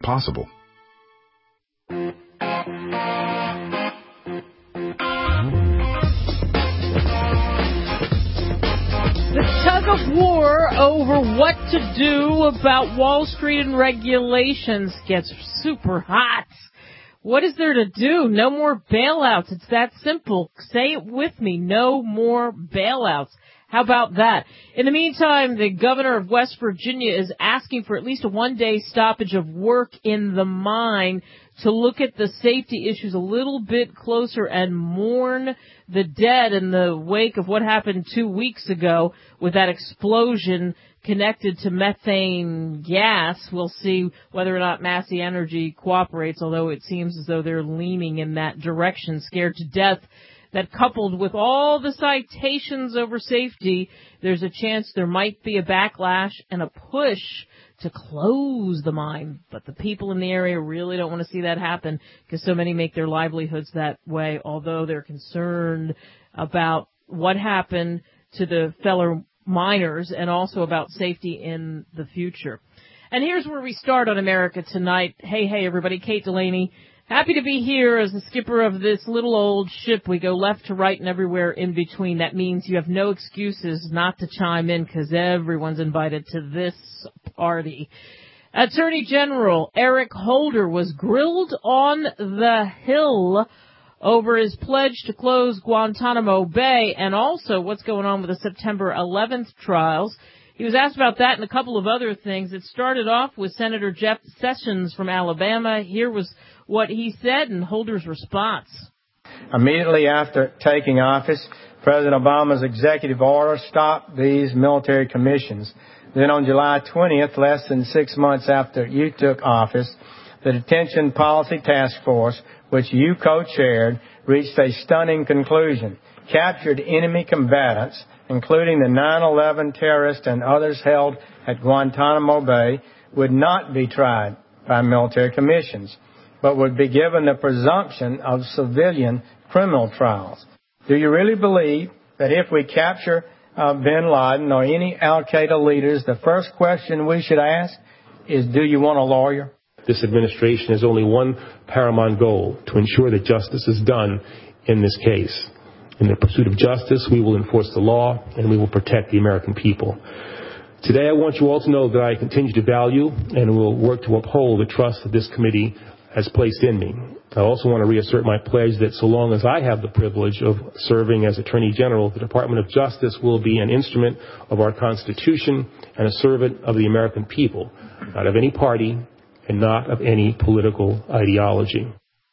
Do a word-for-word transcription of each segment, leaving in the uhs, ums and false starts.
possible. The tug of war over what to do about Wall Street and regulations gets super hot. What is there to do? No more bailouts. It's that simple. Say it with me. No more bailouts. How about that? In the meantime, the governor of West Virginia is asking for at least a one-day stoppage of work in the mine to look at the safety issues a little bit closer and mourn the dead in the wake of what happened two weeks ago with that explosion connected to methane gas. We'll see whether or not Massey Energy cooperates, although it seems as though they're leaning in that direction, scared to death that coupled with all the citations over safety, there's a chance there might be a backlash and a push to close the mine. But the people in the area really don't want to see that happen because so many make their livelihoods that way, although they're concerned about what happened to the fellow miners and also about safety in the future. And here's where we start on America Tonight. Hey, hey, everybody. Kate Delaney. Happy to be here as the skipper of this little old ship. We go left to right and everywhere in between. That means you have no excuses not to chime in because everyone's invited to this party. Attorney General Eric Holder was grilled on the Hill over his pledge to close Guantanamo Bay and also what's going on with the September eleventh trials. He was asked about that and a couple of other things. It started off with Senator Jeff Sessions from Alabama. Here was what he said and Holder's response. Immediately after taking office, President Obama's executive order stopped these military commissions. Then on July twentieth, less than six months after you took office, the Detention Policy Task Force, which you co-chaired, reached a stunning conclusion. Captured enemy combatants, including the nine eleven terrorists and others held at Guantanamo Bay, would not be tried by military commissions, but would be given the presumption of civilian criminal trials. Do you really believe that if we capture uh, bin Laden or any al-Qaeda leaders, the first question we should ask is, do you want a lawyer? This administration has only one paramount goal, to ensure that justice is done in this case. In the pursuit of justice, we will enforce the law and we will protect the American people. Today, I want you all to know that I continue to value and will work to uphold the trust that this committee has placed in me. I also want to reassert my pledge that so long as I have the privilege of serving as Attorney General, the Department of Justice will be an instrument of our Constitution and a servant of the American people, not of any party and not of any political ideology.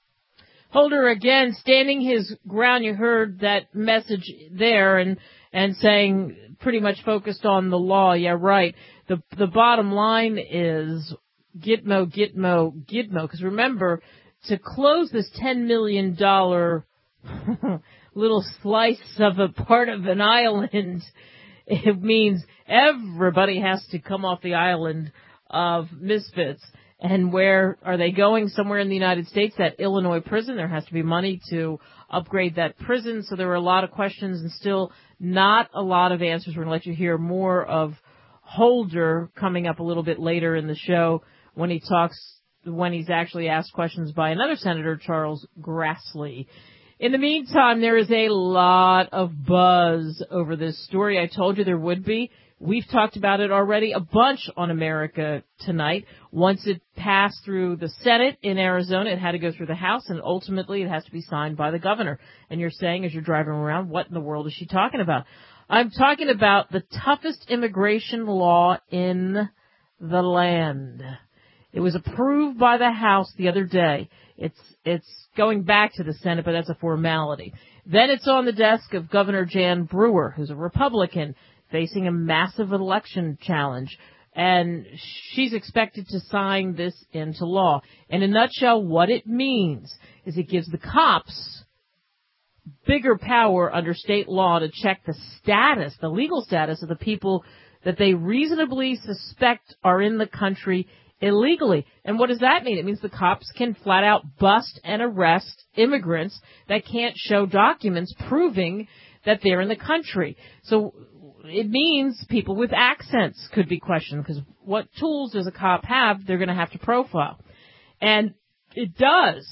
Holder, again, standing his ground. You heard that message there and and saying pretty much focused on the law. Yeah, right. The the bottom line is Gitmo, Gitmo, Gitmo. Because remember, to close this ten million dollars little slice of a part of an island, it means everybody has to come off the island of misfits. And where are they going? Somewhere in the United States, that Illinois prison. There has to be money to upgrade that prison. So there were a lot of questions and still not a lot of answers. We're going to let you hear more of Holder coming up a little bit later in the show when he talks, when he's actually asked questions by another Senator, Charles Grassley. In the meantime, there is a lot of buzz over this story. I told you there would be. We've talked about it already a bunch on America Tonight. Once it passed through the Senate in Arizona, it had to go through the House, and ultimately it has to be signed by the governor. And you're saying, as you're driving around, what in the world is she talking about? I'm talking about the toughest immigration law in the land. It was approved by the House the other day. It's it's going back to the Senate, but that's a formality. Then it's on the desk of Governor Jan Brewer, who's a Republican, facing a massive election challenge. And she's expected to sign this into law. In a nutshell, what it means is it gives the cops bigger power under state law to check the status, the legal status of the people that they reasonably suspect are in the country illegally. And what does that mean? It means the cops can flat out bust and arrest immigrants that can't show documents proving that they're in the country. So it means people with accents could be questioned, because what tools does a cop have they're going to have to profile? And it does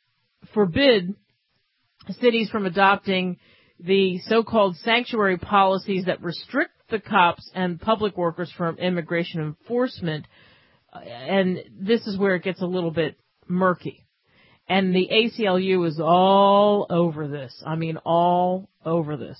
forbid cities from adopting the so-called sanctuary policies that restrict the cops and public workers from immigration enforcement. And this is where it gets a little bit murky. And the A C L U is all over this. I mean, all over this.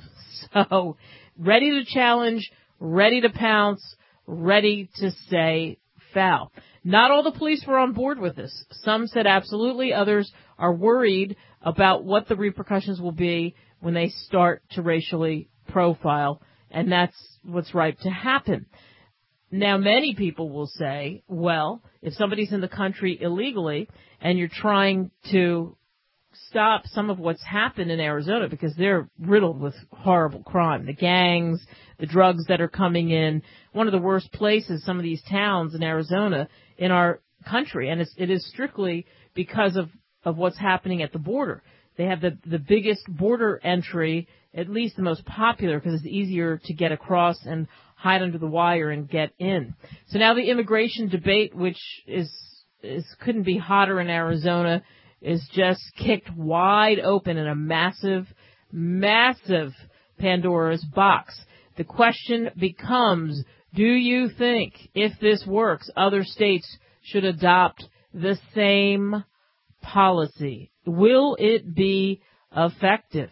So, ready to challenge, ready to pounce, ready to say foul. Not all the police were on board with this. Some said absolutely. Others are worried about what the repercussions will be when they start to racially profile. And that's what's ripe to happen. Now, many people will say, well, if somebody's in the country illegally and you're trying to stop some of what's happened in Arizona, because they're riddled with horrible crime, the gangs, the drugs that are coming in, one of the worst places, some of these towns in Arizona in our country, and it's, it is strictly because of, of what's happening at the border. They have the, the biggest border entry, at least the most popular, because it's easier to get across and hide under the wire and get in. So now the immigration debate, which is, is couldn't be hotter in Arizona, is just kicked wide open in a massive, massive Pandora's box. The question becomes, do you think if this works, other states should adopt the same policy? Will it be effective?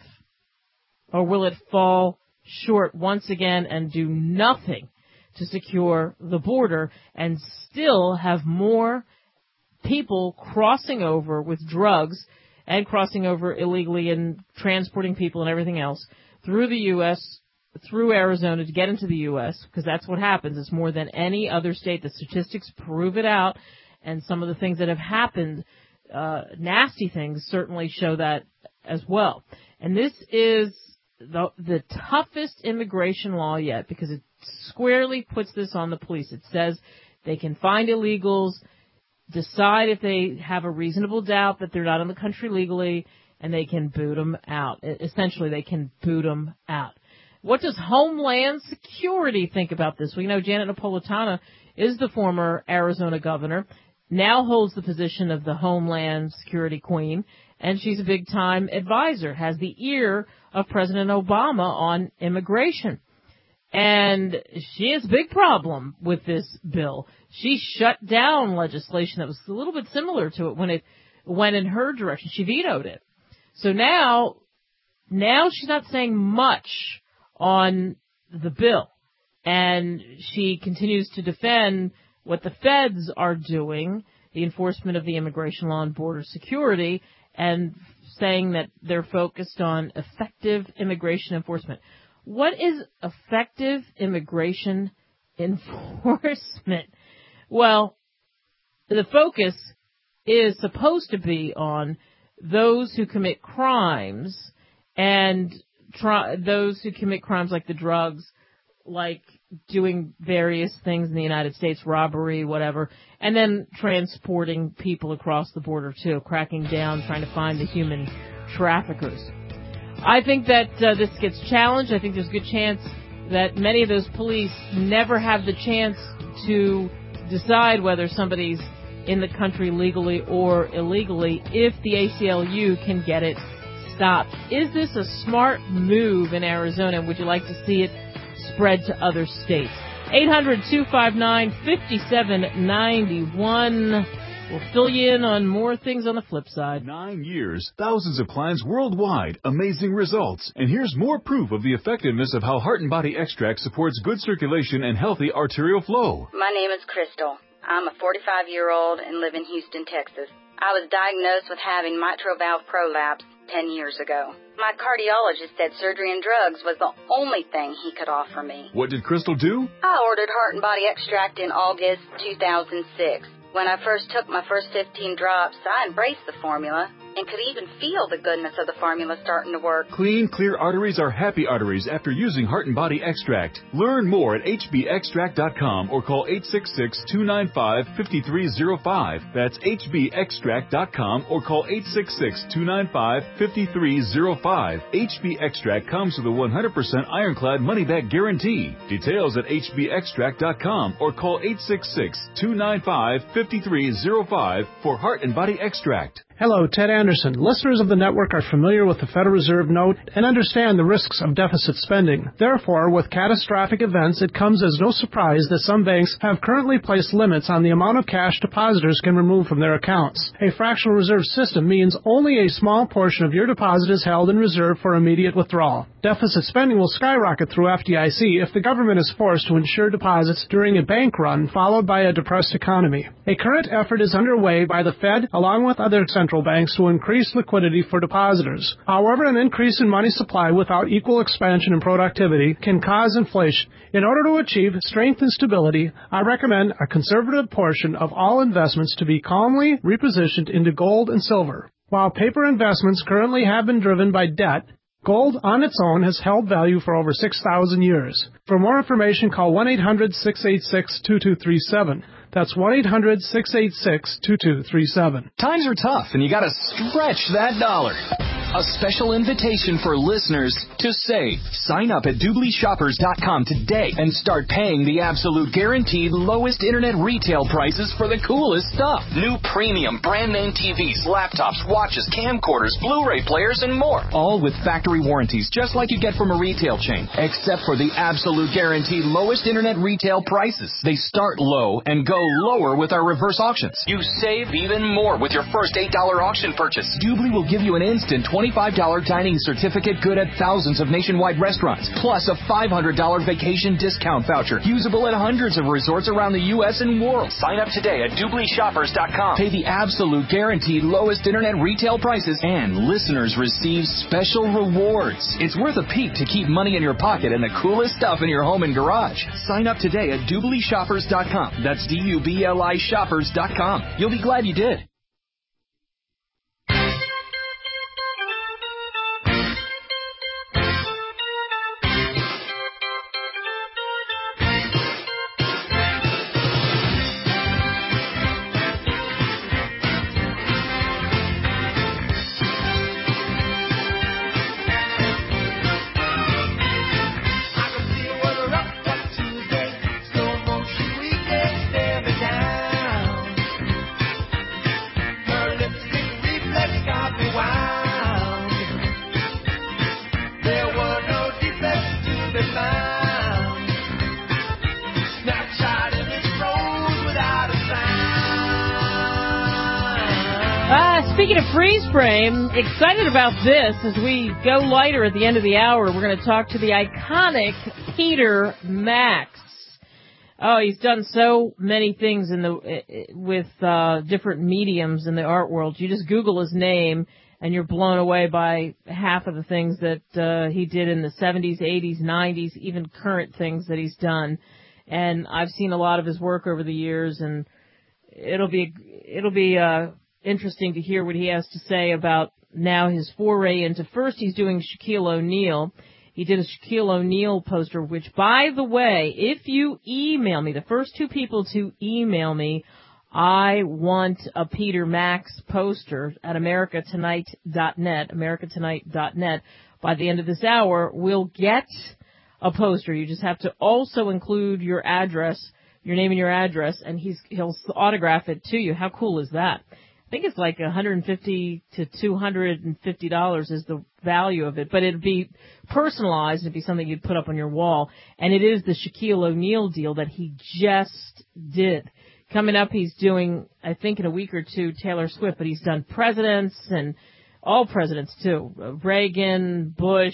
Or will it fall short once again and do nothing to secure the border and still have more people crossing over with drugs and crossing over illegally and transporting people and everything else through the U S, through Arizona to get into the U S, because that's what happens. It's more than any other state. The statistics prove it out, and some of the things that have happened, uh, nasty things, certainly show that as well. And this is the, the toughest immigration law yet, because it squarely puts this on the police. It says they can find illegals, decide if they have a reasonable doubt that they're not in the country legally, and they can boot them out. Essentially, they can boot them out. What does Homeland Security think about this? We know Janet Napolitano is the former Arizona governor, now holds the position of the Homeland Security Queen, and she's a big-time advisor, has the ear of President Obama on immigration. And she has a big problem with this bill. She shut down legislation that was a little bit similar to it when it went in her direction. She vetoed it. So now, now she's not saying much on the bill. And she continues to defend what the feds are doing, the enforcement of the immigration law and border security, and saying that they're focused on effective immigration enforcement. What is effective immigration enforcement? Well, the focus is supposed to be on those who commit crimes and try, those who commit crimes like the drugs, like doing various things in the United States, robbery, whatever, and then transporting people across the border too, cracking down, trying to find the human traffickers. I think that uh, this gets challenged. I think there's a good chance that many of those police never have the chance to decide whether somebody's in the country legally or illegally if the A C L U can get it stopped. Is this a smart move in Arizona? Would you like to see it spread to other states? eight hundred, two five nine, five seven nine one. We'll fill you in on more things on the flip side. Nine years, thousands of clients worldwide, amazing results. And here's more proof of the effectiveness of how Heart and Body Extract supports good circulation and healthy arterial flow. My name is Crystal. I'm a forty-five-year-old and live in Houston, Texas. I was diagnosed with having mitral valve prolapse ten years ago. My cardiologist said surgery and drugs was the only thing he could offer me. What did Crystal do? I ordered Heart and Body Extract in August two thousand six. When I first took my first fifteen drops, I embraced the formula. and could even feel the goodness of the formula starting to work. Clean, clear arteries are happy arteries after using Heart and Body Extract. Learn more at H B extract dot com or call eight six six, two nine five, five three zero five. That's H B extract dot com or call eight six six, two nine five, five three zero five. H B Extract comes with a one hundred percent ironclad money-back guarantee. Details at H B extract dot com or call eight six six, two nine five, five three zero five for Heart and Body Extract. Hello, Ted Anderson. Listeners of the network are familiar with the Federal Reserve note and understand the risks of deficit spending. Therefore, with catastrophic events, it comes as no surprise that some banks have currently placed limits on the amount of cash depositors can remove from their accounts. A fractional reserve system means only a small portion of your deposit is held in reserve for immediate withdrawal. Deficit spending will skyrocket through F D I C if the government is forced to insure deposits during a bank run followed by a depressed economy. A current effort is underway by the Fed along with other central banks to increase liquidity for depositors. However, an increase in money supply without equal expansion in productivity can cause inflation. In order to achieve strength and stability, I recommend a conservative portion of all investments to be calmly repositioned into gold and silver. While paper investments currently have been driven by debt, gold on its own has held value for over six thousand years. For more information, call one eight hundred, six eight six, two two three seven. That's one eight hundred, six eight six, two two three seven. Times are tough, and you gotta stretch that dollar. A special invitation for listeners to save. Sign up at Doobly Shoppers dot com today and start paying the absolute guaranteed lowest internet retail prices for the coolest stuff. New premium brand name T Vs, laptops, watches, camcorders, Blu-ray players, and more. All with factory warranties, just like you get from a retail chain, except for the absolute guaranteed lowest internet retail prices. They start low and go lower with our reverse auctions. You save even more with your first eight dollar auction purchase. Doobly will give you an instant twenty-five dollar dining certificate good at thousands of nationwide restaurants, plus a five hundred dollar vacation discount voucher, usable at hundreds of resorts around the U S and world. Sign up today at Doobly Shoppers dot com. Pay the absolute guaranteed lowest internet retail prices, and listeners receive special rewards. It's worth a peek to keep money in your pocket and the coolest stuff in your home and garage. Sign up today at Doobly Shoppers dot com. That's D U B L I Shoppers dot com. You'll be glad you did. Speaking of freeze frame, excited about this as we go lighter at the end of the hour. We're going to talk to the iconic Peter Max. Oh, he's done so many things in the with uh, different mediums in the art world. You just Google his name, and you're blown away by half of the things that uh, he did in the seventies, eighties, nineties, even current things that he's done. And I've seen a lot of his work over the years, and it'll be it'll be. Uh, interesting to hear what he has to say about now his foray into, first he's doing Shaquille O'Neal. He did a Shaquille O'Neal poster, which, by the way, if you email me, the first two people to email me, I want a Peter Max poster at America Tonight dot net, America Tonight dot net. By the end of this hour, we'll get a poster. You just have to also include your address, your name and your address, and he's, he'll autograph it to you. How cool is that? I think it's like one hundred fifty to two hundred fifty dollars is the value of it, but it'd be personalized. It'd be something you'd put up on your wall. And it is the Shaquille O'Neal deal that he just did. Coming up, he's doing, I think in a week or two, Taylor Swift, but he's done presidents and all presidents too. Reagan, Bush,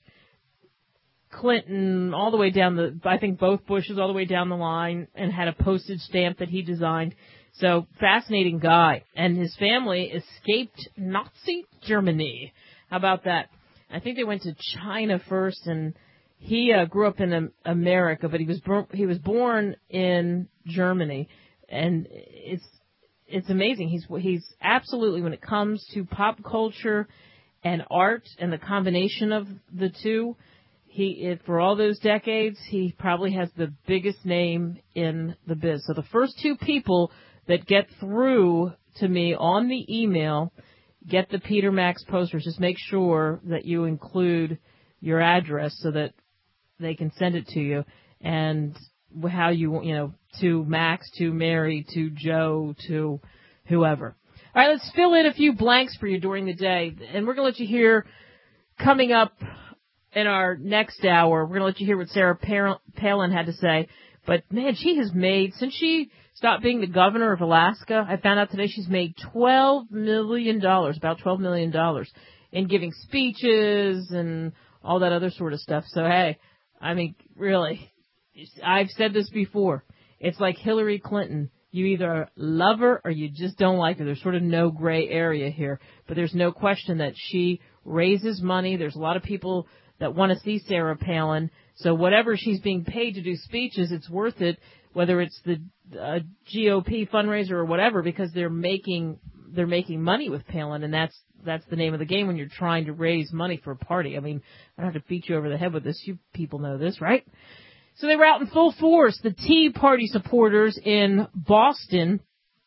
Clinton, all the way down the, I think both Bushes all the way down the line, and had a postage stamp that he designed. So, fascinating guy. And his family escaped Nazi Germany. How about that? I think they went to China first, and he uh, grew up in um, America, but he was bor- he was born in Germany. And it's it's amazing. He's he's absolutely, when it comes to pop culture and art and the combination of the two, he it, for all those decades, he probably has the biggest name in the biz. So the first two people that get through to me on the email get the Peter Max posters. Just make sure that you include your address so that they can send it to you, and how you, you know, to Max, to Mary, to Joe, to whoever. All right, let's fill in a few blanks for you during the day, and we're going to let you hear, coming up in our next hour, we're going to let you hear what Sarah Palin had to say. But, man, she has made, since she stopped being the governor of Alaska, I found out today she's made twelve million dollars, about twelve million dollars, in giving speeches and all that other sort of stuff. So, hey, I mean, really, I've said this before. It's like Hillary Clinton. You either love her or you just don't like her. There's sort of no gray area here. But there's no question that she raises money. There's a lot of people that want to see Sarah Palin. So whatever she's being paid to do speeches, it's worth it, whether it's the uh, G O P fundraiser or whatever, because they're making they're making money with Palin, and that's that's the name of the game when you're trying to raise money for a party. I mean, I don't have to beat you over the head with this. You people know this, right? So they were out in full force, the Tea Party supporters in Boston,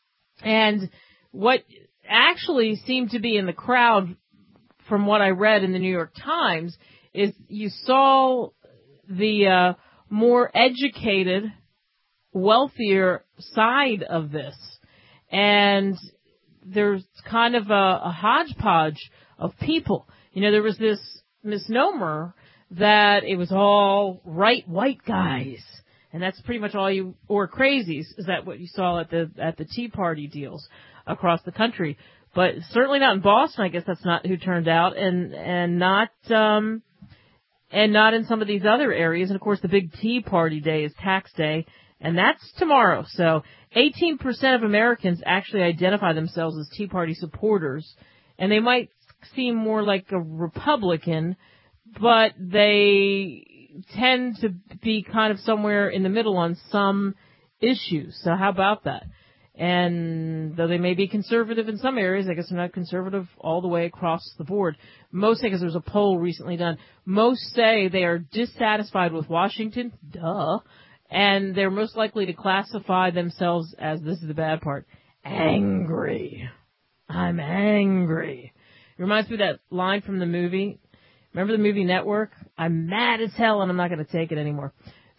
and what actually seemed to be in the crowd, from what I read in the New York Times, is you saw the uh, more educated, wealthier side of this. And there's kind of a, a hodgepodge of people. You know, there was this misnomer that it was all right white guys. And that's pretty much all you, or crazies, is that what you saw at the at the Tea Party deals across the country. But certainly not in Boston. I guess that's not who turned out, and and not um and not in some of these other areas. And of course, the big Tea Party day is tax day, and that's tomorrow. So eighteen percent of Americans actually identify themselves as Tea Party supporters, and they might seem more like a Republican, but they tend to be kind of somewhere in the middle on some issues. So how about that? And though they may be conservative in some areas, I guess they're not conservative all the way across the board. Most say, because there was a poll recently done, most say they are dissatisfied with Washington, duh, and they're most likely to classify themselves as, this is the bad part, angry. I'm angry. It reminds me of that line from the movie. Remember the movie Network? I'm mad as hell and I'm not going to take it anymore.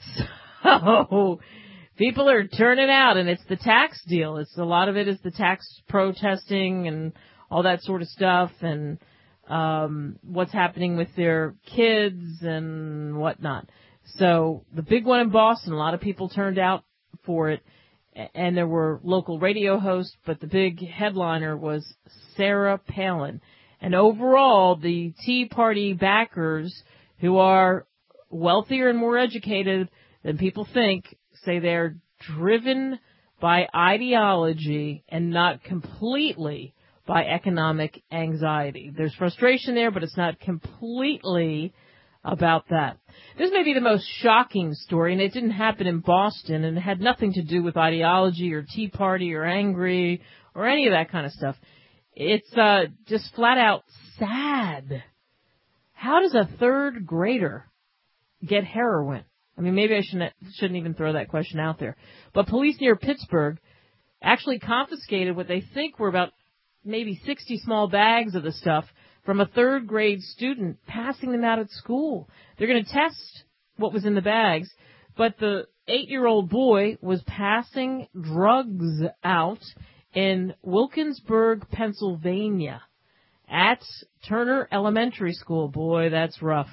So people are turning out, and it's the tax deal. It's a lot of it is the tax protesting and all that sort of stuff, and um, what's happening with their kids and whatnot. So the big one in Boston, a lot of people turned out for it, and there were local radio hosts, but the big headliner was Sarah Palin. And overall, the Tea Party backers, who are wealthier and more educated than people think, say they're driven by ideology and not completely by economic anxiety. There's frustration there, but it's not completely about that. This may be the most shocking story, and it didn't happen in Boston, and it had nothing to do with ideology or Tea Party or angry or any of that kind of stuff. It's uh, just flat out sad. How does a third grader get heroin? I mean, maybe I shouldn't, shouldn't even throw that question out there. But police near Pittsburgh actually confiscated what they think were about maybe sixty small bags of the stuff from a third grade student passing them out at school. They're going to test what was in the bags, but the eight-year-old boy was passing drugs out in Wilkinsburg, Pennsylvania, at Turner Elementary School. Boy, that's rough.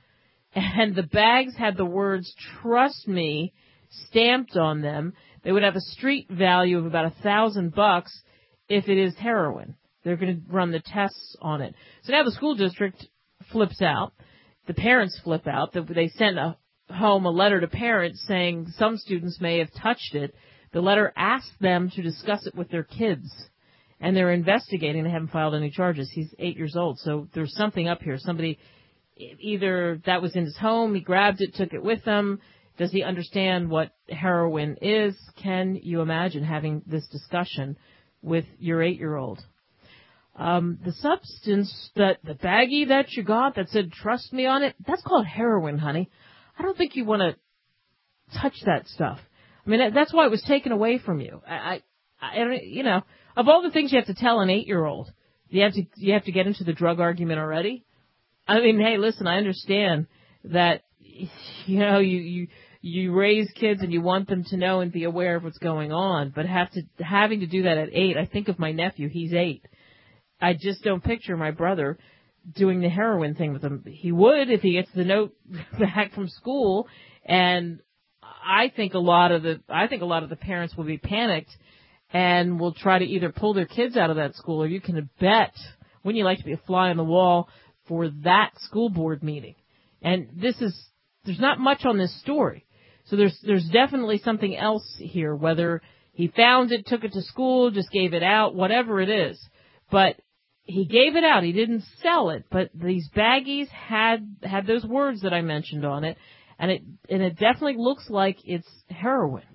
And the bags had the words, "Trust me," stamped on them. They would have a street value of about a thousand bucks if it is heroin. They're going to run the tests on it. So now the school district flips out. The parents flip out. They sent a, home a letter to parents saying some students may have touched it. The letter asked them to discuss it with their kids, and they're investigating. They haven't filed any charges. He's eight years old, so there's something up here. Somebody, either that was in his home, he grabbed it, took it with him. Does he understand what heroin is? Can you imagine having this discussion with your eight-year-old. Um, the substance, that the baggie that you got that said "trust me" on it, that's called heroin, honey. I don't think you want to touch that stuff. I mean, that's why it was taken away from you. I, I, I, you know, of all the things you have to tell an eight-year-old, you have to you have to get into the drug argument already. I mean, hey, listen, I understand that, you know, you you you raise kids and you want them to know and be aware of what's going on, but have to having to do that at eight. I think of my nephew; he's eight. I just don't picture my brother doing the heroin thing with him. He would if he gets the note back from school, and I think a lot of the I think a lot of the parents will be panicked and will try to either pull their kids out of that school, or you can bet, wouldn't you like to be a fly on the wall for that school board meeting? And this is there's not much on this story, so there's there's definitely something else here. Whether he found it, took it to school, just gave it out, whatever it is, but he gave it out. He didn't sell it, but these baggies had had those words that I mentioned on it, and it and it definitely looks like it's heroin.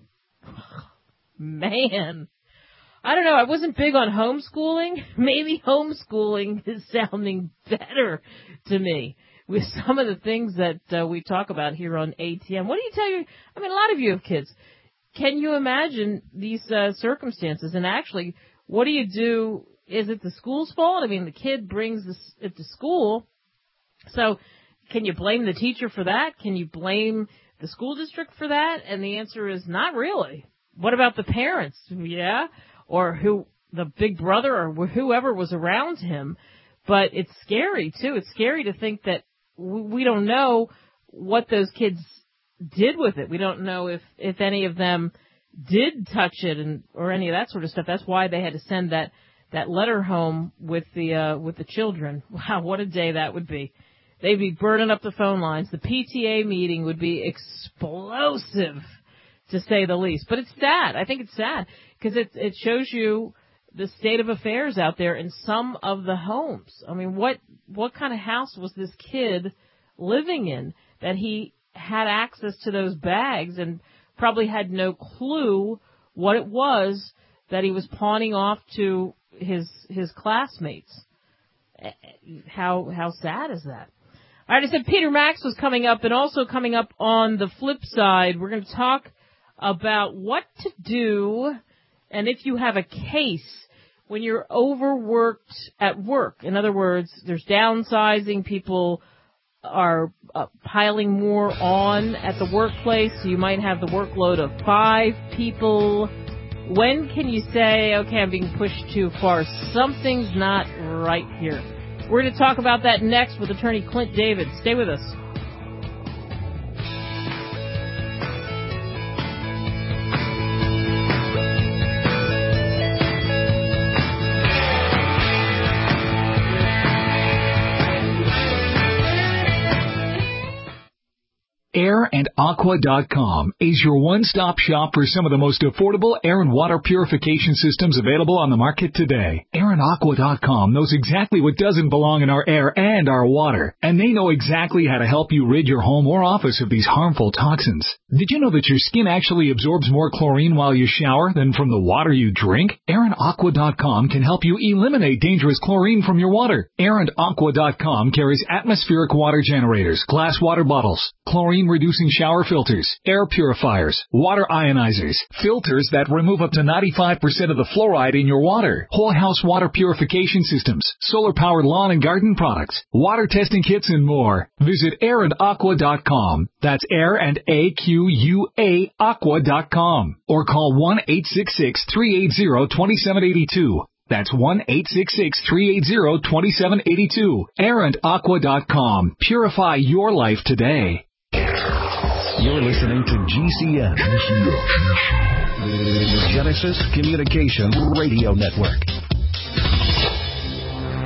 Man, I don't know. I wasn't big on homeschooling. Maybe homeschooling is sounding better to me with some of the things that uh, we talk about here on A T M. What do you tell your? I mean, a lot of you have kids. Can you imagine these uh, circumstances? And actually, what do you do? Is it the school's fault? I mean, the kid brings this, it to school. So can you blame the teacher for that? Can you blame the school district for that? And the answer is not really. What about the parents? Yeah. Or who, the big brother or whoever was around him. But it's scary, too. It's scary to think that we don't know what those kids did with it. We don't know if, if any of them did touch it and or any of that sort of stuff. That's why they had to send that that letter home with the uh, with the children. Wow, what a day that would be. They'd be burning up the phone lines. The P T A meeting would be explosive, to say the least. But it's sad. I think it's sad because it it shows you the state of affairs out there in some of the homes. I mean, what what kind of house was this kid living in that he had access to those bags and probably had no clue what it was that he was pawning off to his his classmates? How how sad is that? All right, I said Peter Max was coming up, and also coming up on the flip side, we're going to talk about what to do, and if you have a case when you're overworked at work. In other words, there's downsizing, people are uh, piling more on at the workplace, so you might have the workload of five people. When can you say, okay, I'm being pushed too far? Something's not right here. We're going to talk about that next with attorney Clint David. Stay with us. air and aqua dot com is your one-stop shop for some of the most affordable air and water purification systems available on the market today. air and aqua dot com knows exactly what doesn't belong in our air and our water, and they know exactly how to help you rid your home or office of these harmful toxins. Did you know that your skin actually absorbs more chlorine while you shower than from the water you drink? air and aqua dot com can help you eliminate dangerous chlorine from your water. air and aqua dot com carries atmospheric water generators, glass water bottles, chlorine-reducing shower filters, air purifiers, water ionizers, filters that remove up to ninety-five percent of the fluoride in your water, whole house water purification systems, solar-powered lawn and garden products, water testing kits, and more. Visit air and aqua dot com. That's air and A Q U A aqua dot com. Or call one eight six six, three eight zero, two seven eight two. That's one eight six six, three eight zero, two seven eight two. air and aqua dot com. Purify your life today. You're listening to G C N, the Genesis Communications Radio Network.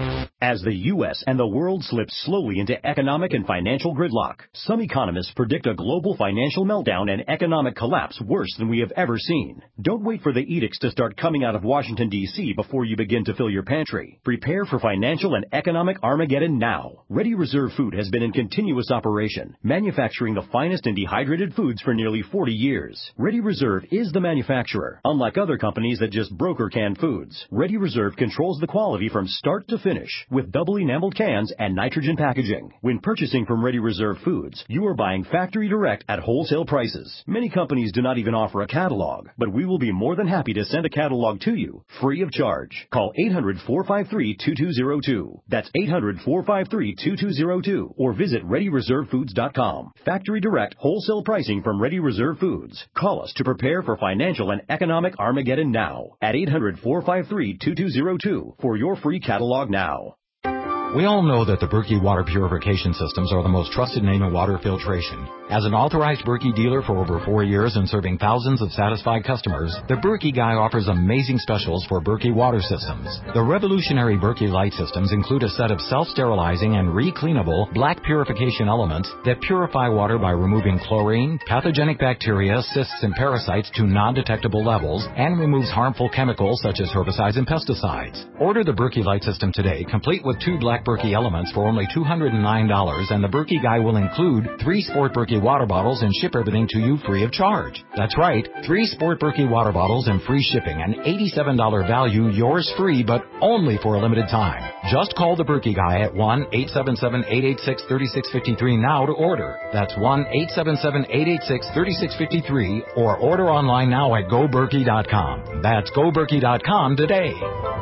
As the U S and the world slip slowly into economic and financial gridlock, some economists predict a global financial meltdown and economic collapse worse than we have ever seen. Don't wait for the edicts to start coming out of Washington, D C before you begin to fill your pantry. Prepare for financial and economic Armageddon now. Ready Reserve Food has been in continuous operation, manufacturing the finest and dehydrated foods for nearly forty years. Ready Reserve is the manufacturer, unlike other companies that just broker canned foods. Ready Reserve controls the quality from start to finish, with double enameled cans and nitrogen packaging. When purchasing from Ready Reserve Foods, you are buying factory direct at wholesale prices. Many companies do not even offer a catalog, but we will be more than happy to send a catalog to you, free of charge. Call eight hundred, four five three, two two zero two. That's eight hundred, four five three, two two zero two. Or visit ready reserve foods dot com. Factory direct wholesale pricing from Ready Reserve Foods. Call us to prepare for financial and economic Armageddon now at eight hundred, four five three, two two zero two for your free catalog now. We all know that the Berkey water purification systems are the most trusted name in water filtration. As an authorized Berkey dealer for over four years and serving thousands of satisfied customers, the Berkey Guy offers amazing specials for Berkey water systems. The revolutionary Berkey Light systems include a set of self-sterilizing and re-cleanable black purification elements that purify water by removing chlorine, pathogenic bacteria, cysts, and parasites to non-detectable levels, and removes harmful chemicals such as herbicides and pesticides. Order the Berkey Light system today, complete with two black Berkey elements for only two hundred nine dollars, and the Berkey Guy will include three Sport Berkey water bottles and ship everything to you free of charge. That's right, three Sport Berkey water bottles and free shipping, an eighty-seven dollars value, yours free, but only for a limited time. Just call the Berkey Guy at one eight seven seven, eight eight six, three six five three now to order. That's one eight seven seven, eight eight six, three six five three, or order online now at go berkey dot com. That's go berkey dot com today.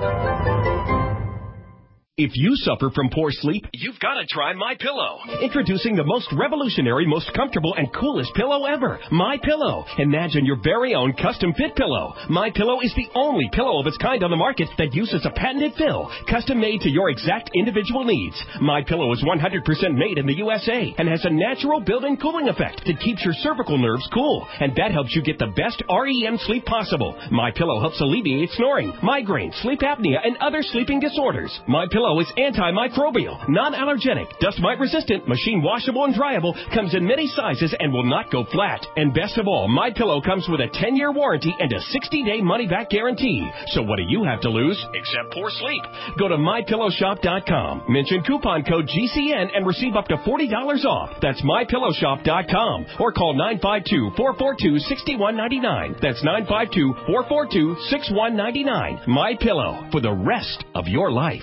If you suffer from poor sleep, you've got to try MyPillow. Introducing the most revolutionary, most comfortable, and coolest pillow ever, MyPillow. Imagine your very own custom-fit pillow. MyPillow is the only pillow of its kind on the market that uses a patented fill, custom-made to your exact individual needs. MyPillow is one hundred percent made in the U S A and has a natural built-in cooling effect that keeps your cervical nerves cool, and that helps you get the best R E M sleep possible. MyPillow helps alleviate snoring, migraine, sleep apnea, and other sleeping disorders. MyPillow is antimicrobial, non-allergenic, dust mite resistant, machine washable and dryable, comes in many sizes and will not go flat. And best of all, MyPillow comes with a ten-year warranty and a sixty-day money-back guarantee. So what do you have to lose except poor sleep? Go to my pillow shop dot com, mention coupon code G C N and receive up to forty dollars off. That's my pillow shop dot com, or call nine five two, four four two, six one nine nine. That's nine five two, four four two, six one nine nine. MyPillow, for the rest of your life.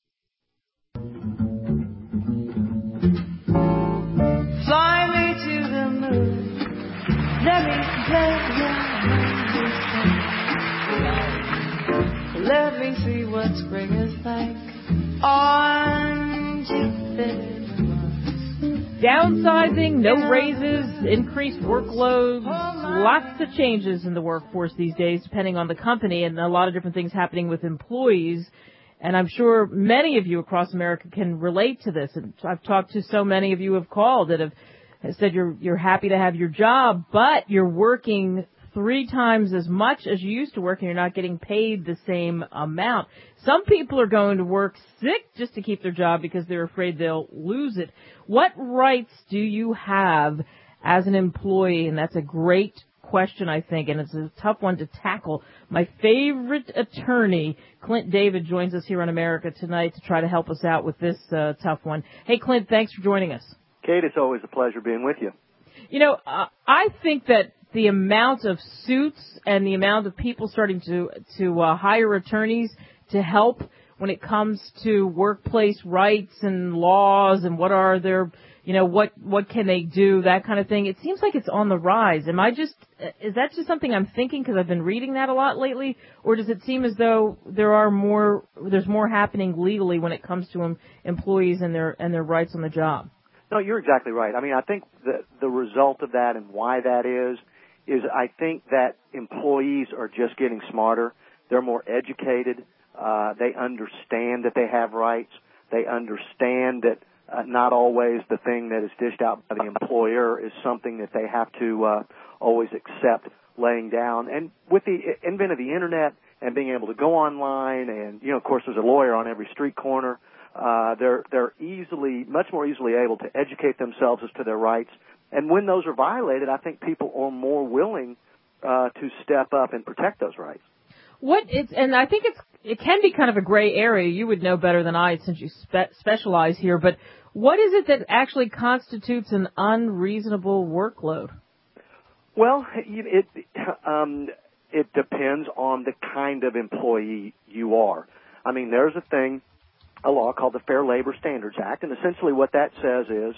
Fly me to the moon. Let me play your Let me see what spring is like on Jupiter. Downsizing, no raises, increased workloads, lots of changes in the workforce these days depending on the company, and a lot of different things happening with employees. And I'm sure many of you across America can relate to this. And I've talked to so many of you who have called that have, have said you're you're happy to have your job, but you're working three times as much as you used to work and you're not getting paid the same amount. Some people are going to work sick just to keep their job because they're afraid they'll lose it. What rights do you have as an employee? And that's a great question, I think, and it's a tough one to tackle. My favorite attorney, Clint David, joins us here on America Tonight to try to help us out with this uh, tough one. Hey, Clint, thanks for joining us. Kate, it's always a pleasure being with you. You know, uh, I think that the amount of suits and the amount of people starting to to uh, hire attorneys to help when it comes to workplace rights and laws and what are their, you know, what what can they do, that kind of thing. It seems like it's on the rise. Am I just, is that just something I'm thinking because I've been reading that a lot lately, or does it seem as though there are more, there's more happening legally when it comes to em, employees and their and their rights on the job? No, you're exactly right. I mean, I think the the result of that and why that is is I think that employees are just getting smarter. They're more educated. Uh, they understand that they have rights. They understand that uh, not always the thing that is dished out by the employer is something that they have to uh, always accept laying down. And with the advent of the Internet and being able to go online and, you know, of course, there's a lawyer on every street corner, Uh, they're they're easily, much more easily able to educate themselves as to their rights. And when those are violated, I think people are more willing uh, to step up and protect those rights. What it's, and I think it's, it can be kind of a gray area. You would know better than I since you spe- specialize here, but what is it that actually constitutes an unreasonable workload? Well, it, um, it depends on the kind of employee you are. I mean, there's a thing, a law called the Fair Labor Standards Act, and essentially what that says is,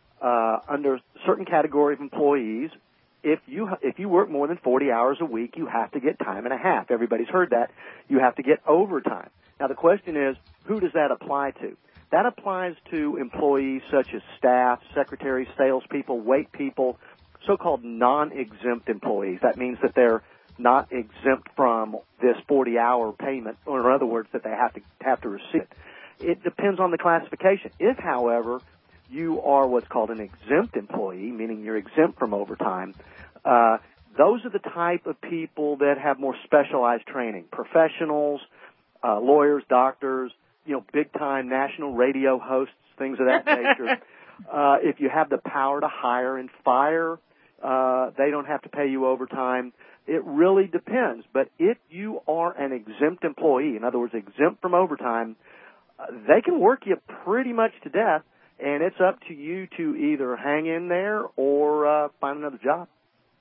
uh, under a certain category of employees, if you if you work more than forty hours a week, you have to get time and a half. Everybody's heard that. You have to get overtime. Now, the question is, who does that apply to? That applies to employees such as staff, secretaries, salespeople, wait people, so-called non-exempt employees. That means that they're not exempt from this forty-hour payment, or in other words, that they have to have to receive it. It depends on the classification. If, however, you are what's called an exempt employee, meaning you're exempt from overtime, uh, those are the type of people that have more specialized training. Professionals, uh, lawyers, doctors, you know, big-time national radio hosts, things of that nature. Uh, if you have the power to hire and fire, uh, they don't have to pay you overtime. It really depends. But if you are an exempt employee, in other words, exempt from overtime, uh, they can work you pretty much to death. And it's up to you to either hang in there or uh, find another job.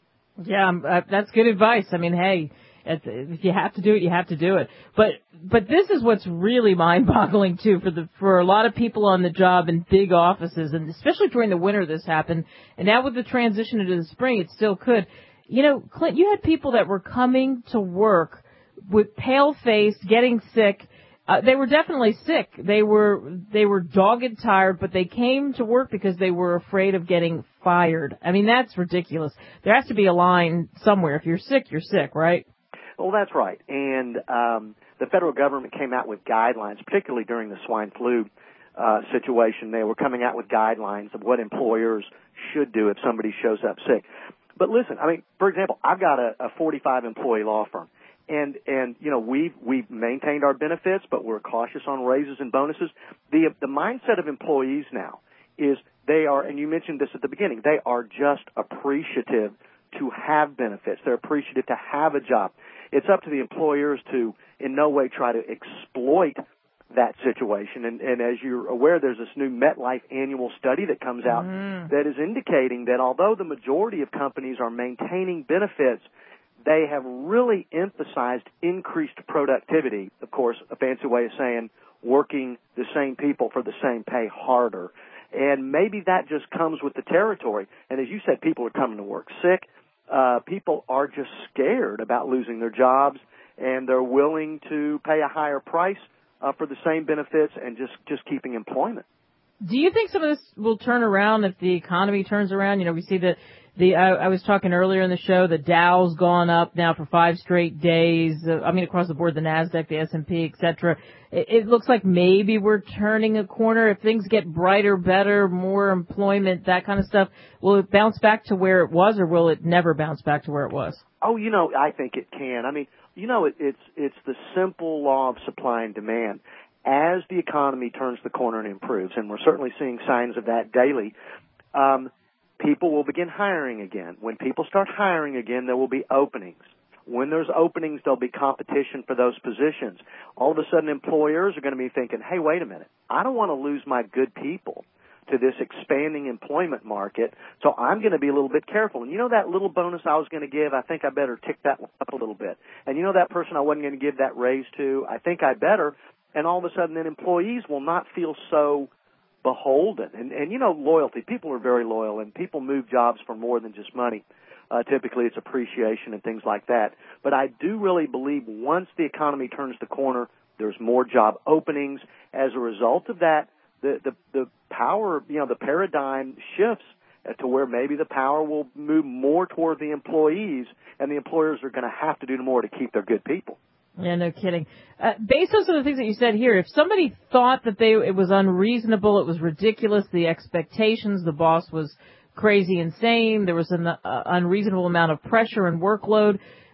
Yeah, uh, that's good advice. I mean, hey, if you have to do it, you have to do it. But but this is what's really mind-boggling too for the for a lot of people on the job in big offices, and especially during the winter, this happened. And now with the transition into the spring, it still could. You know, Clint, you had people that were coming to work with pale face, getting sick. Uh, they were definitely sick. They were they were dogged tired, but they came to work because they were afraid of getting fired. I mean, that's ridiculous. There has to be a line somewhere. If you're sick, you're sick, right? Well, that's right. And um, the federal government came out with guidelines, particularly during the swine flu uh, situation. They were coming out with guidelines of what employers should do if somebody shows up sick. But listen, I mean, for example, I've got a, a forty-five employee law firm. And, and, you know, we've, we've maintained our benefits, but we're cautious on raises and bonuses. The, the mindset of employees now is they are, and you mentioned this at the beginning, they are just appreciative to have benefits. They're appreciative to have a job. It's up to the employers to in no way try to exploit that situation. And, and as you're aware, there's this new MetLife annual study that comes out mm. that is indicating that although the majority of companies are maintaining benefits, they have really emphasized increased productivity, of course, a fancy way of saying working the same people for the same pay harder. And maybe that just comes with the territory. And as you said, people are coming to work sick. Uh, people are just scared about losing their jobs, and they're willing to pay a higher price uh, for the same benefits and just, just keeping employment. Do you think some of this will turn around if the economy turns around? You know, we see that the, I, I was talking earlier in the show, the Dow's gone up now for five straight days. Uh, I mean, across the board, the NASDAQ, the S and P, et cetera. It, it looks like maybe we're turning a corner. If things get brighter, better, more employment, that kind of stuff, will it bounce back to where it was, or will it never bounce back to where it was? Oh, you know, I think it can. I mean, you know, it, it's, it's the simple law of supply and demand. As the economy turns the corner and improves, and we're certainly seeing signs of that daily, um, people will begin hiring again. When people start hiring again, there will be openings. When there's openings, there'll be competition for those positions. All of a sudden, employers are going to be thinking, hey, wait a minute, I don't want to lose my good people to this expanding employment market, so I'm going to be a little bit careful. And you know that little bonus I was going to give, I think I better tick that up a little bit. And you know that person I wasn't going to give that raise to, I think I better. And all of a sudden, then employees will not feel so beholden. And, and you know, loyalty. People are very loyal, and people move jobs for more than just money. Uh, typically, it's appreciation and things like that. But I do really believe once the economy turns the corner, there's more job openings. As a result of that, the, the, the power, you know, the paradigm shifts to where maybe the power will move more toward the employees, and the employers are going to have to do more to keep their good people. Yeah, no kidding. Uh, based on some of the things that you said here, if somebody thought that they it was unreasonable, it was ridiculous, the expectations, the boss was crazy insane, there was an uh, unreasonable amount of pressure and workload,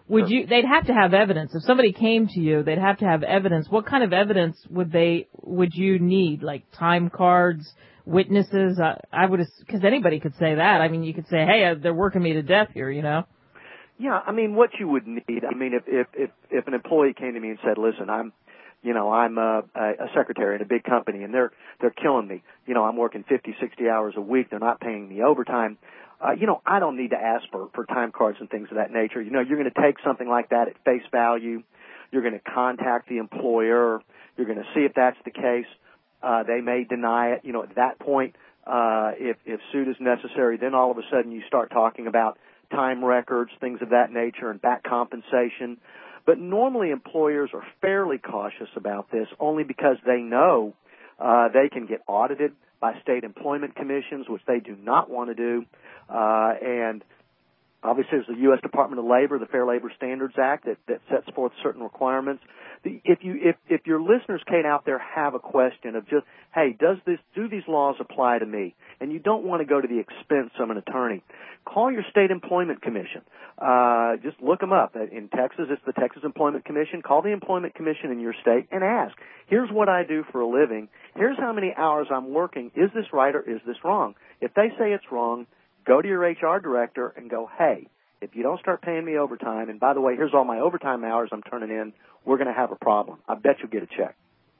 Would Sure. you, they'd have to have evidence. If somebody came to you, they'd have to have evidence. What kind of evidence would they, would you need? Like time cards, witnesses? I, I would, because anybody could say that. I mean, you could say, hey, they're working me to death here, you know? Yeah, I mean, what you would need, I mean, if, if, if, if an employee came to me and said, listen, I'm, you know, I'm a, a secretary in a big company and they're, they're killing me. You know, I'm working fifty, sixty hours a week. They're not paying me overtime. Uh, you know, I don't need to ask for, for time cards and things of that nature. You know, you're going to take something like that at face value. You're going to contact the employer. You're going to see if that's the case. Uh, they may deny it. You know, at that point, uh, if, if suit is necessary, then all of a sudden you start talking about time records, things of that nature, and back compensation. But normally employers are fairly cautious about this only because they know uh, they can get audited by state employment commissions, which they do not want to do. Uh, and obviously there's the U S Department of Labor, the Fair Labor Standards Act, that, that sets forth certain requirements. The, if you, if, if your listeners, Kate, out there have a question of just, hey, does this, do these laws apply to me? And you don't want to go to the expense of an attorney, call your state employment commission. Uh, just look them up. In Texas, it's the Texas Employment Commission. Call the Employment Commission in your state and ask, here's what I do for a living. Here's how many hours I'm working. Is this right or is this wrong? If they say it's wrong, go to your H R director and go, hey, if you don't start paying me overtime, and by the way, here's all my overtime hours I'm turning in, we're going to have a problem. I bet you'll get a check.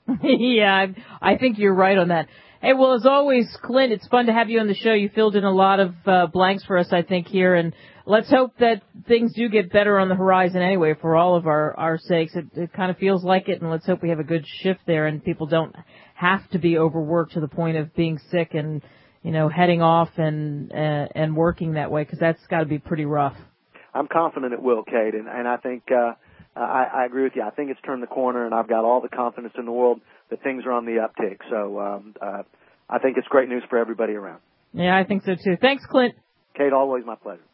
Yeah, I, I think you're right on that. Hey, well, as always, Clint, it's fun to have you on the show. You filled in a lot of uh, blanks for us, I think, here, and let's hope that things do get better on the horizon anyway for all of our, our sakes. It, it kind of feels like it, and let's hope we have a good shift there and people don't have to be overworked to the point of being sick and, you know, heading off and uh, and working that way, because that's got to be pretty rough. I'm confident it will, Kate, and, and I think uh, I, I agree with you. I think it's turned the corner, and I've got all the confidence in the world that things are on the uptick. So um, uh, I think it's great news for everybody around. Yeah, I think so, too. Thanks, Clint. Kate, always my pleasure.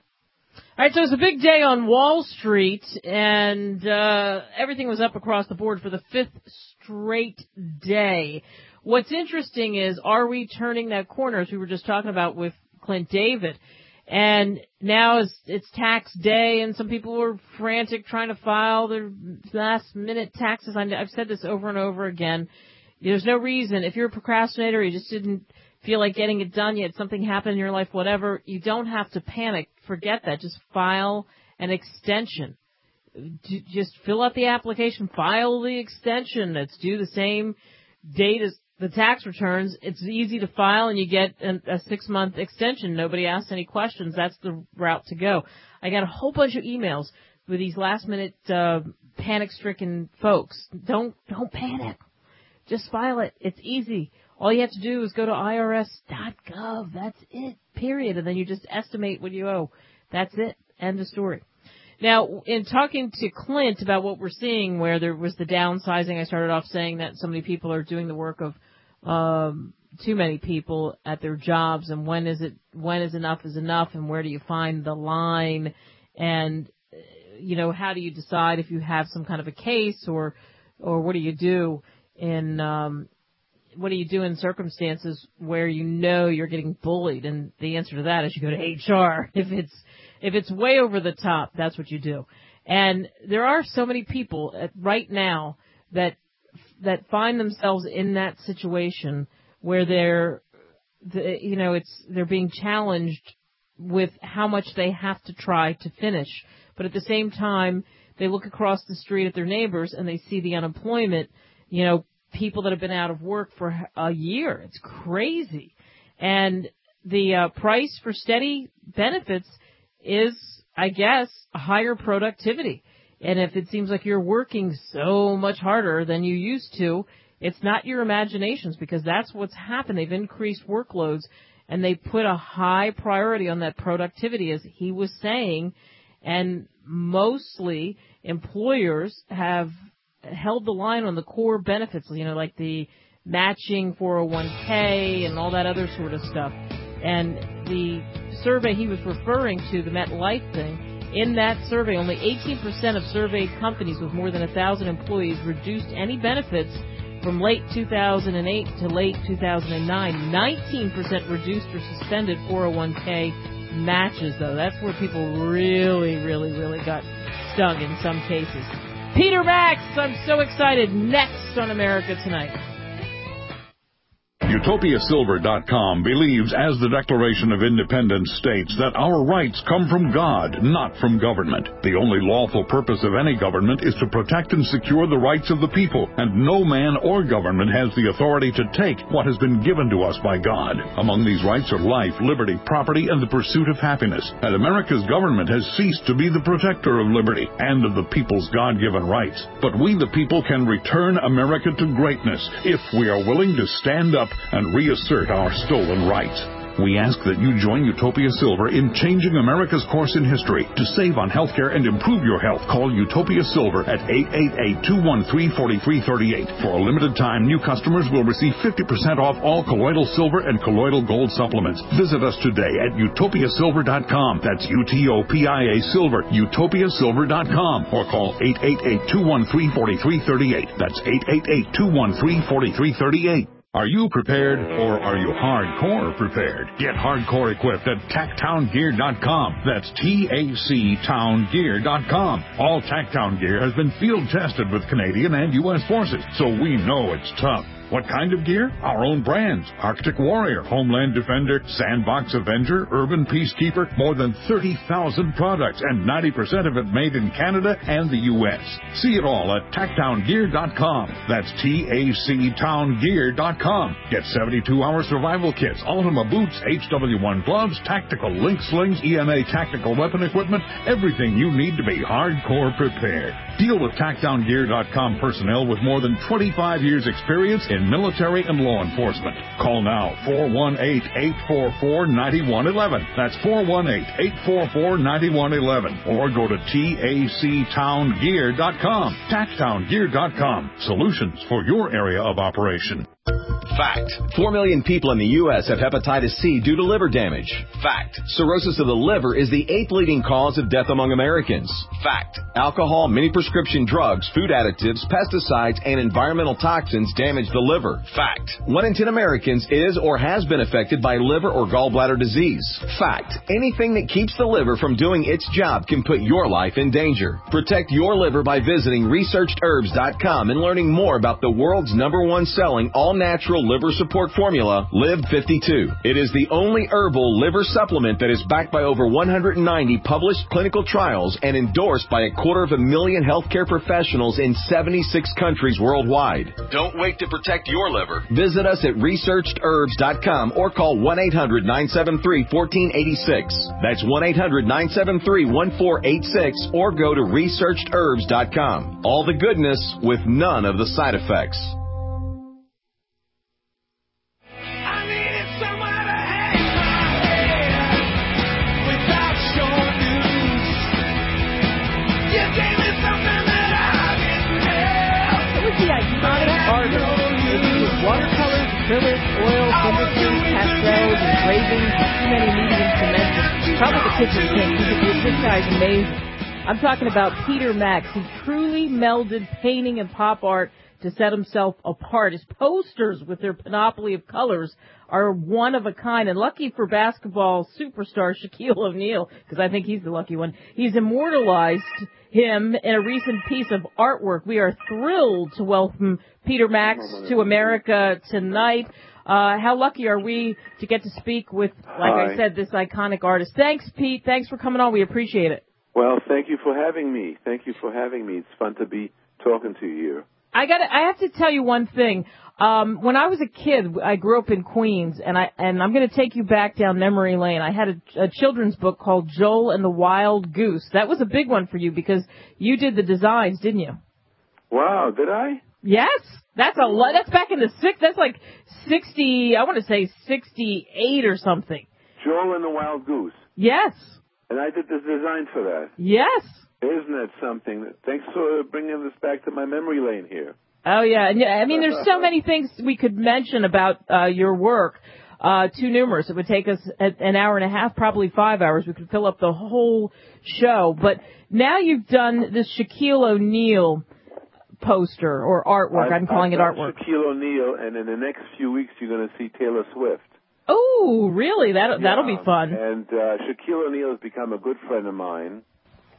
All right, so it's a big day on Wall Street, and uh, everything was up across the board for the fifth straight day. What's interesting is, are we turning that corner, as we were just talking about with Clint David? And now it's, it's tax day, and some people are frantic trying to file their last-minute taxes. I've said this over and over again. There's no reason. If you're a procrastinator, you just didn't feel like getting it done yet, something happened in your life, whatever, you don't have to panic. Forget that. Just file an extension. Just fill out the application, file the extension. It's due the same date as the tax returns. It's easy to file, and you get a, a six-month extension. Nobody asks any questions. That's the route to go. I got a whole bunch of emails with these last-minute uh, panic-stricken folks. Don't don't panic. Just file it. It's easy. All you have to do is go to I R S dot gov. That's it, period. And then you just estimate what you owe. That's it. End of story. Now, in talking to Clint about what we're seeing, where there was the downsizing, I started off saying that so many people are doing the work of um, too many people at their jobs, and when is it, when is enough is enough, and where do you find the line, and you know, how do you decide if you have some kind of a case, or or what do you do in um, what do you do in circumstances where you know you're getting bullied? And the answer to that is you go to H R. If it's If it's way over the top, that's what you do. And there are so many people at, right now that that find themselves in that situation where they're, the, you know, it's they're being challenged with how much they have to try to finish. But at the same time, they look across the street at their neighbors and they see the unemployment, you know, people that have been out of work for a year. It's crazy. And the uh, price for steady benefits is, I guess, a higher productivity. And if it seems like you're working so much harder than you used to, it's not your imaginations, because that's what's happened. They've increased workloads, and they put a high priority on that productivity, as he was saying. And mostly employers have held the line on the core benefits, you know, like the matching four oh one k and all that other sort of stuff. And the survey he was referring to, the MetLife thing, in that survey, only eighteen percent of surveyed companies with more than one thousand employees reduced any benefits from late two thousand eight to late two thousand nine. nineteen percent reduced or suspended four oh one k matches, though. That's where people really, really, really got stung in some cases. Peter Max, I'm so excited. Next on America Tonight. Utopia Silver dot com believes, as the Declaration of Independence states, that our rights come from God, not from government. The only lawful purpose of any government is to protect and secure the rights of the people, and no man or government has the authority to take what has been given to us by God. Among these rights are life, liberty, property, and the pursuit of happiness. And America's government has ceased to be the protector of liberty and of the people's God-given rights. But we, the people, can return America to greatness if we are willing to stand up and reassert our stolen rights. We ask that you join Utopia Silver in changing America's course in history. To save on health care and improve your health, call Utopia Silver at eight eight eight, two one three, four three three eight. For a limited time, new customers will receive fifty percent off all colloidal silver and colloidal gold supplements. Visit us today at Utopia Silver dot com. That's U T O P I A Silver, Utopia Silver dot com. Or call eight eight eight, two one three, four three three eight. That's eight eight eight, two one three, four three three eight. Are you prepared, or are you hardcore prepared? Get hardcore equipped at Tacktown Gear dot com. That's T A C Town Gear dot com. All Tacktown gear has been field tested with Canadian and U S forces, so we know it's tough. What kind of gear? Our own brands. Arctic Warrior, Homeland Defender, Sandbox Avenger, Urban Peacekeeper, more than thirty thousand products, and ninety percent of it made in Canada and the U S. See it all at Tacktown Gear dot com. That's T A C Town Gear dot com. Get seventy-two hour survival kits, Ultima boots, H W one gloves, tactical link slings, E M A tactical weapon equipment, everything you need to be hardcore prepared. Deal with Tacktown Gear dot com personnel with more than twenty-five years experience in military and law enforcement. Call now, four one eight, eight four four, nine one one one. That's four one eight, eight four four, nine one one one. Or go to T A C Town Gear dot com. Tacktown Gear dot com. Solutions for your area of operation. Fact. Four million people in the U S have hepatitis C due to liver damage. Fact. Cirrhosis of the liver is the eighth leading cause of death among Americans. Fact. Alcohol, many prescription drugs, food additives, pesticides, and environmental toxins damage the liver. Fact. One in ten Americans is or has been affected by liver or gallbladder disease. Fact. Anything that keeps the liver from doing its job can put your life in danger. Protect your liver by visiting researched herbs dot com and learning more about the world's number one selling all-natural liver support formula, Live fifty-two. It is the only herbal liver supplement that is backed by over one hundred ninety published clinical trials and endorsed by a quarter of a million healthcare professionals in seventy-six countries worldwide. Don't wait to protect your liver. Visit us at researched herbs dot com or call one eight hundred, nine seven three, one four eight six. That's one eight hundred, nine seven three, one four eight six or go to researched herbs dot com. All the goodness with none of the side effects. Watercolors, acrylic, oil, fingerprints, pastels, engravings, too many mediums to mention. Probably the kitchen sink. This guy's amazing. I'm talking about Peter Max. He truly melded painting and pop art to set himself apart. His posters with their panoply of colors are one of a kind. And lucky for basketball superstar Shaquille O'Neal, because I think he's the lucky one, he's immortalized him in a recent piece of artwork. We are thrilled to welcome Peter Max to America Tonight. Uh, how lucky are we to get to speak with, like Hi. I said, this iconic artist. Thanks, Pete. Thanks for coming on. We appreciate it. Well, thank you for having me. Thank you for having me. It's fun to be talking to you here. I got. I have to tell you one thing. Um, when I was a kid, I grew up in Queens, and I and I'm going to take you back down memory lane. I had a, a children's book called Joel and the Wild Goose. That was a big one for you because you did the designs, didn't you? Wow, did I? Yes, that's a lot. That's back in the six. That's like sixty. I want to say sixty-eight or something. Joel and the Wild Goose. Yes. And I did the design for that. Yes. Isn't that something? Thanks for bringing this back to my memory lane here. Oh, yeah. And I mean, there's so many things we could mention about uh, your work. Uh, too numerous. It would take us an hour and a half, probably five hours. We could fill up the whole show. But now you've done this Shaquille O'Neal poster or artwork. I've, I'm calling I've it artwork. Shaquille O'Neal, and in the next few weeks, you're going to see Taylor Swift. Oh, really? That, that'll yeah. be fun. And uh, Shaquille O'Neal has become a good friend of mine.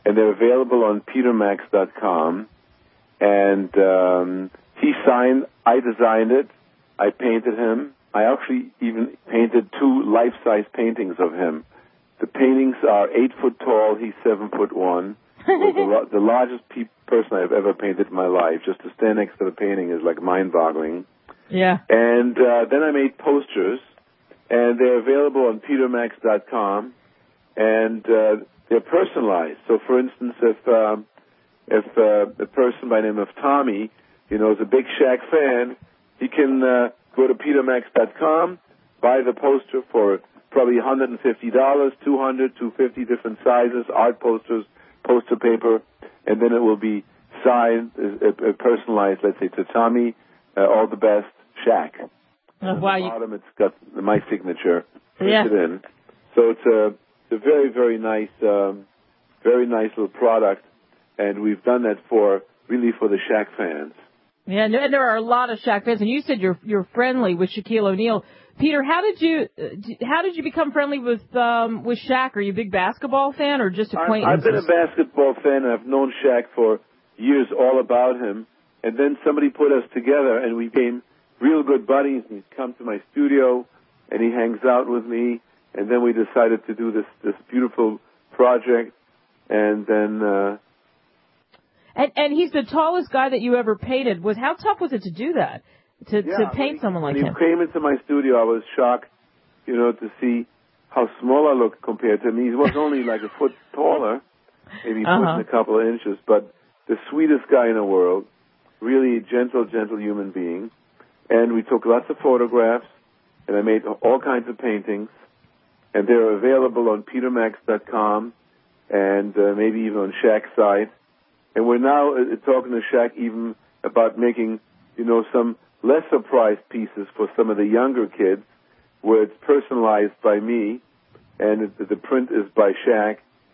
and they're available on peter max dot com. And um, he signed, I designed it, I painted him. I actually even painted two life-size paintings of him. The paintings are eight foot tall, he's seven foot one. the, the largest pe- person I've ever painted in my life. Just to stand next to the painting is like mind-boggling. Yeah. And uh, then I made posters, and they're available on peter max dot com, and uh, they're personalized. So, for instance, if uh, if uh, a person by the name of Tommy, you know, is a big Shaq fan, he can uh, go to peter max dot com, buy the poster for probably one hundred fifty dollars, two hundred dollars, two hundred fifty dollars, different sizes, art posters, poster paper, and then it will be signed, uh, uh, personalized, let's say, to Tommy, uh, all the best, Shaq. Oh, At wow. the bottom, it's got my signature Yeah. printed in. So it's a, it's a very, very nice, um, very nice little product, and we've done that for, really for the Shaq fans. Yeah, and and there are a lot of Shaq fans, and you said you're you're friendly with Shaquille O'Neal. Peter, how did you uh, how did you become friendly with um, with Shaq? Are you a big basketball fan or just acquaintances? I've been a basketball fan, and I've known Shaq for years, all about him. And then somebody put us together, and we became real good buddies. He's come to my studio, and he hangs out with me. And then we decided to do this this beautiful project, and then. Uh, And and he's the tallest guy that you ever painted. Was how tough was it to do that? To yeah, to paint someone like when him? he came into my studio, I was shocked, you know, to see how small I looked compared to him. He was only like a foot taller, maybe a Uh-huh. foot and a couple of inches, but the sweetest guy in the world, really a gentle, gentle human being. And we took lots of photographs, and I made all kinds of paintings, and they're available on peter max dot com and uh, maybe even on Shaq's site. And we're now uh, talking to Shaq even about making, you know, some lesser priced pieces for some of the younger kids where it's personalized by me and it, the print is by Shaq.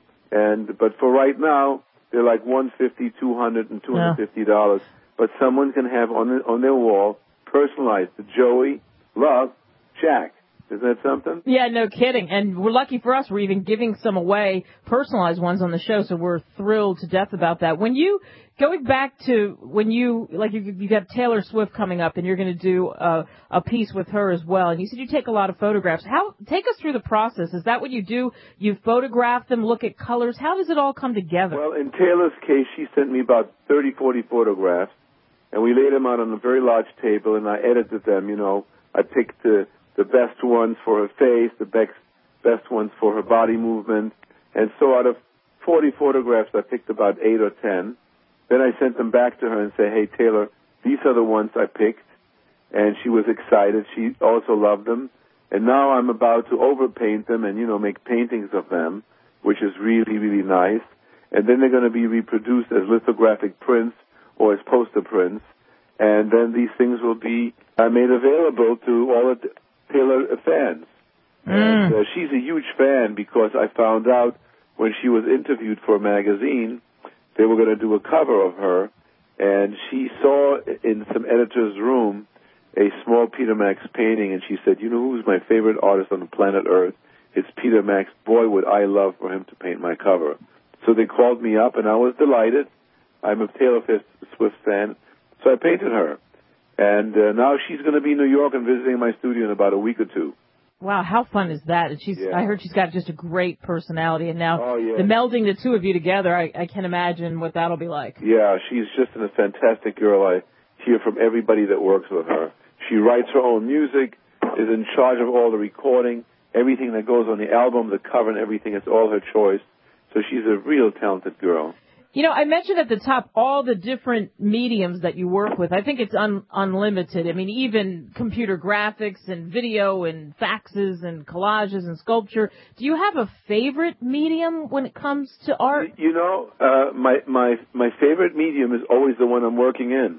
And, but for right now, they're like one hundred fifty dollars, two hundred dollars, and two hundred fifty dollars. Yeah. But someone can have on, the, on their wall personalized to Joey, Love, Shaq. Isn't that something? Yeah, no kidding. And we're lucky for us. We're even giving some away, personalized ones on the show, so we're thrilled to death about that. When you, going back to when you, like you, you got Taylor Swift coming up and you're going to do a, a piece with her as well, and you said you take a lot of photographs. How, take us through the process. Is that what you do? You photograph them, look at colors. How does it all come together? Well, in Taylor's case, she sent me about thirty, forty photographs, and we laid them out on a very large table, and I edited them, you know. I picked the, the best ones for her face, the best, best ones for her body movement. And so out of forty photographs, I picked about eight or ten. Then I sent them back to her and said, hey, Taylor, these are the ones I picked. And she was excited. She also loved them. And now I'm about to overpaint them and, you know, make paintings of them, which is really, really nice. And then they're going to be reproduced as lithographic prints or as poster prints. And then these things will be uh, made available to all the Taylor fans. Mm. And uh, she's a huge fan because I found out when she was interviewed for a magazine, they were going to do a cover of her, and she saw in some editor's room a small Peter Max painting, and she said, you know who's my favorite artist on the planet Earth? It's Peter Max. Boy, would I love for him to paint my cover. So they called me up, and I was delighted. I'm a Taylor Swift fan, so I painted her. And uh, now she's going to be in New York and visiting my studio in about a week or two. Wow, how fun is that? And she's, yeah. I heard she's got just a great personality, and now oh, yeah. the melding the two of you together, I, I can imagine what that'll be like. Yeah, she's just a fantastic girl. I hear from everybody that works with her. She writes her own music, is in charge of all the recording, everything that goes on the album, the cover and everything, it's all her choice. So she's a real talented girl. You know, I mentioned at the top all the different mediums that you work with. I think it's un- unlimited. I mean, even computer graphics and video and faxes and collages and sculpture. Do you have a favorite medium when it comes to art? You know, uh, my, my, my favorite medium is always the one I'm working in.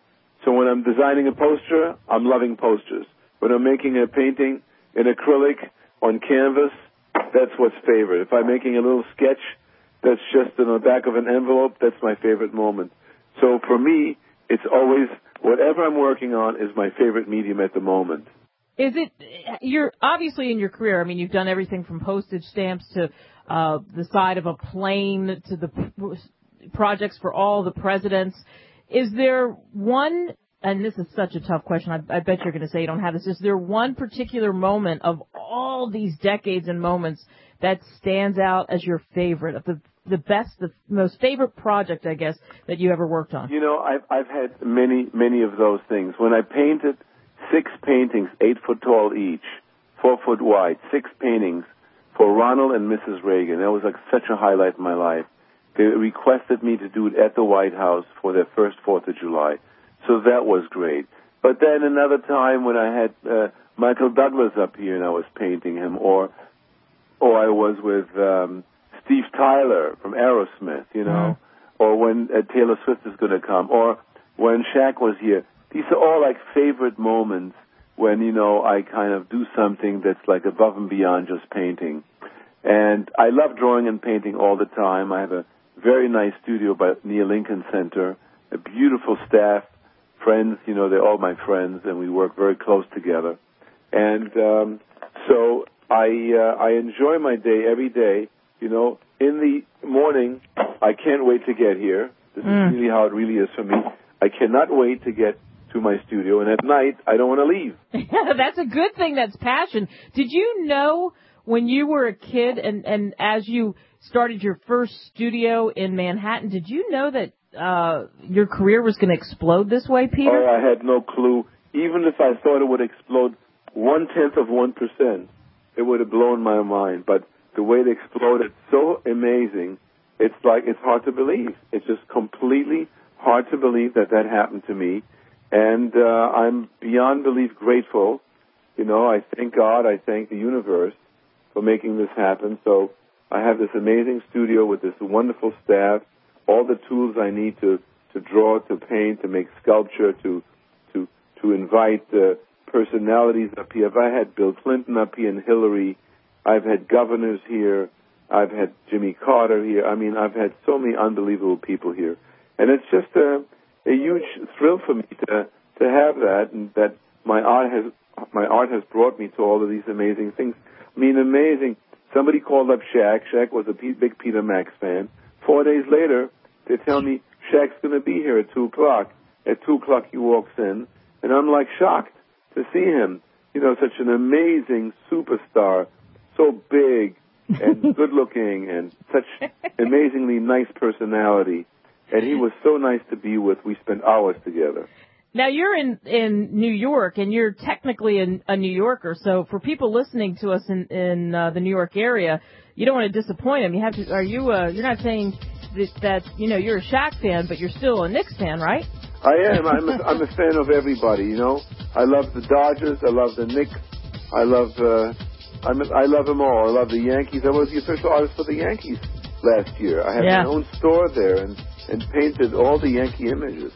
So when I'm designing a poster, I'm loving posters. When I'm making a painting in acrylic on canvas, that's what's favorite. If I'm making a little sketch that's just in the back of an envelope, that's my favorite moment. So for me, it's always, whatever I'm working on is my favorite medium at the moment. Is it, you're obviously in your career, I mean, you've done everything from postage stamps to uh, the side of a plane to the p- projects for all the presidents. Is there one, and this is such a tough question, I, I bet you're going to say you don't have this, is there one particular moment of all these decades and moments that stands out as your favorite, of the the best, the most favorite project, I guess, that you ever worked on? You know, I've, I've had many, many of those things. When I painted six paintings, eight foot tall each, four foot wide, six paintings for Ronald and Missus Reagan, that was like such a highlight in my life. They requested me to do it at the White House for their first fourth of July. So that was great. But then another time when I had uh, Michael Douglas up here and I was painting him, or or I was with um, Steve Tyler from Aerosmith, you know, mm-hmm. or when uh, Taylor Swift is going to come, or when Shaq was here. These are all like favorite moments when, you know, I kind of do something that's like above and beyond just painting. And I love drawing and painting all the time. I have a very nice studio by near Lincoln Center, a beautiful staff, friends, you know, they're all my friends, and we work very close together. And um, so I uh, I enjoy my day every day. You know, in the morning, I can't wait to get here. This mm. is really how it really is for me. I cannot wait to get to my studio, and at night, I don't want to leave. That's a good thing. That's passion. Did you know when you were a kid and, and as you started your first studio in Manhattan, did you know that uh, your career was going to explode this way, Peter? Oh, I had no clue. Even if I thought it would explode one-tenth of one percent, it would have blown my mind. But the way it exploded, so amazing, it's like it's hard to believe. It's just completely hard to believe that that happened to me. And uh, I'm beyond belief grateful. You know, I thank God, I thank the universe for making this happen. So I have this amazing studio with this wonderful staff, all the tools I need to, to draw, to paint, to make sculpture, to to to invite uh, personalities up here. I had Bill Clinton up here and Hillary. I've had governors here. I've had Jimmy Carter here. I mean, I've had so many unbelievable people here. And it's just a, a huge thrill for me to to have that, and that my art has my art has brought me to all of these amazing things. I mean, amazing. Somebody called up Shaq. Shaq was a big Peter Max fan. Four days later, they tell me Shaq's going to be here at two o'clock. At two o'clock, he walks in, and I'm like shocked to see him. You know, such an amazing superstar, so big and good-looking, and such amazingly nice personality. And he was so nice to be with. We spent hours together. Now, you're in, in New York, and you're technically an, a New Yorker. So for people listening to us in, in uh, the New York area, you don't want to disappoint them. You have to. Are you? Uh, you're not saying that, that you know you're a Shaq fan, but you're still a Knicks fan, right? I am. I'm a, I'm a fan of everybody. You know, I love the Dodgers. I love the Knicks. I love. Uh, I'm, I love them all. I love the Yankees. I was the official artist for the Yankees last year. I had yeah. my own store there and, and painted all the Yankee images.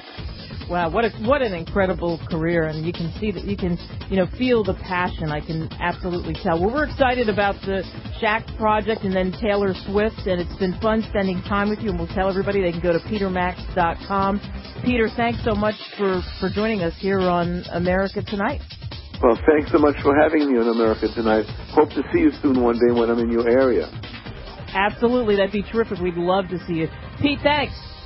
Wow, what a, what an incredible career, and you can see that you can, you know, feel the passion. I can absolutely tell. Well, we're excited about the Shaq project and then Taylor Swift, and it's been fun spending time with you, and we'll tell everybody they can go to peter max dot com. Peter, thanks so much for, for joining us here on America Tonight. Well, thanks so much for having me on America Tonight. Hope to see you soon one day when I'm in your area. Absolutely, that'd be terrific. We'd love to see you. Pete, thanks.